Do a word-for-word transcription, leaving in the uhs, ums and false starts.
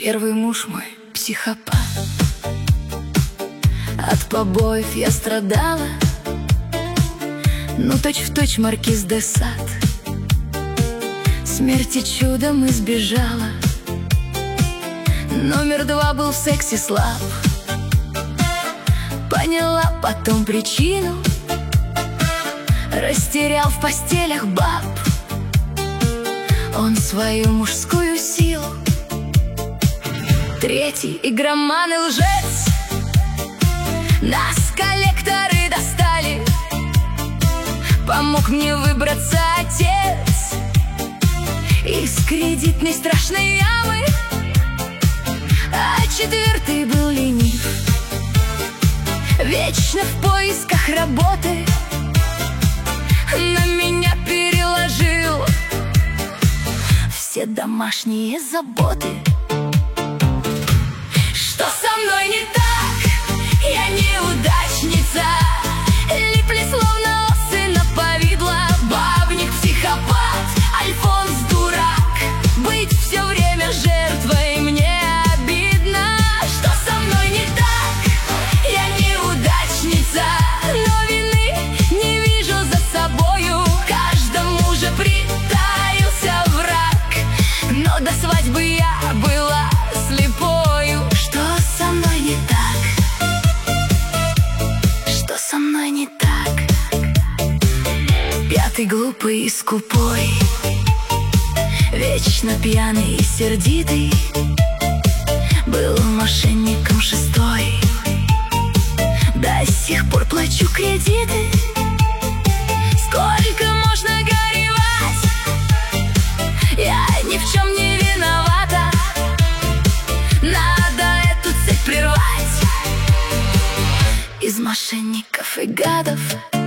Первый муж мой психопат. От побоев я страдала, ну точь-в-точь маркиз де Сад. Смерти чудом избежала. Номер два был в сексе слаб. Поняла потом причину, растерял в постелях баб он свою мужскую силу. Третий игроман и лжец, нас коллекторы достали. Помог мне выбраться отец из кредитной страшной ямы. А четвертый был ленив, вечно в поисках работы. На меня переложил все домашние заботы. Что со мной не так? Я неудачница. Липли словно осы на повидло. Бабник психопат, Альфонс дурак. Быть все время жертвой мне обидно. Что со мной не так? Я неудачница, но вины не вижу за собою. Каждому же притаился враг, но до свадьбы я была слепою. Что со мной не так? Что со мной не так? Пятый глупый и скупой, вечно пьяный и сердитый, был мошенником шестой. До сих пор плачу кредиты. Сколько можно горевать? Я ни в чем не виновата. Надо эту цепь прервать. Из мошенников и гадов